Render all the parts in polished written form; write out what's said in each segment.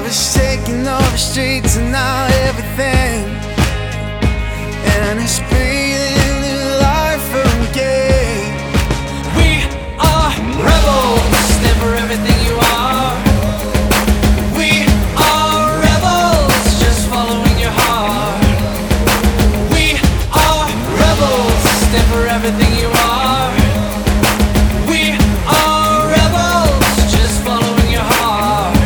love is taking over streets and now everything, and it's breathing new life again. We are rebels, never everything you are. We are rebels, just following your heart. We are rebels, never everything you are. We are rebels, just following your heart.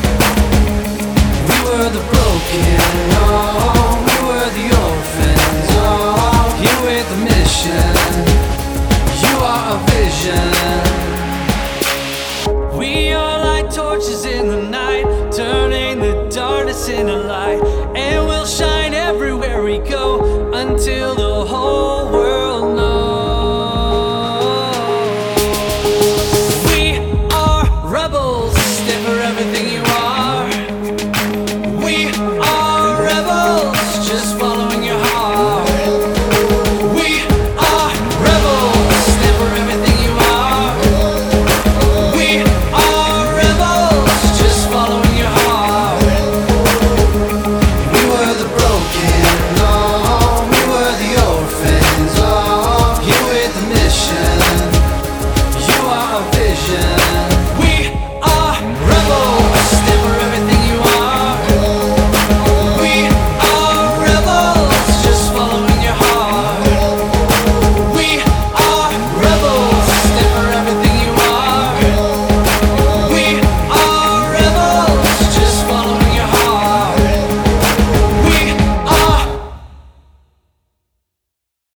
We were the broken, oh, we were the orphans, oh, here with the mission, you are a vision. We are like torches in the night, turning the darkness into light, and